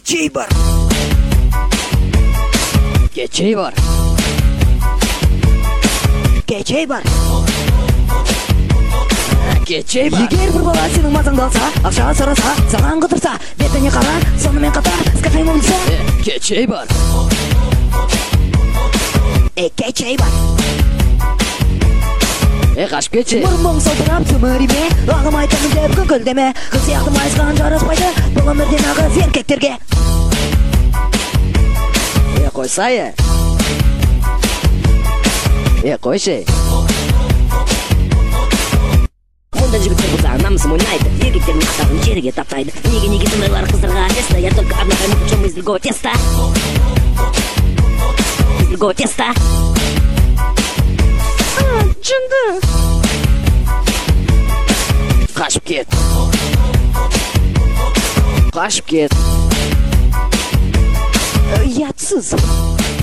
Keçey бар. Keçey бар. Keçey бар. Keçey бар. Егер бір бала сенің мазаңды алса, ақша сұраса, саған қыдырса, бетіне қара, сонымен қатар скатайым ұмытса. Keçey бар. Keçey бар. Қашып кетші. Мұрмың солдырап сөміреме, ағым айтамын деп күкілдеме. Қыз сияқты майысқан жараспайды, бұл өмірден ағыз еркектерге. Қойсай. Қойшы. Онда жігіттер болса намысын ойнайды, еркектердің ақтағын жерге таптайды. Неге сондайлар қыздарға теста, я только однако не причем из другого теста. Из другого теста. Жынды. Қашып кет. Қашып кет. Ұятсыз.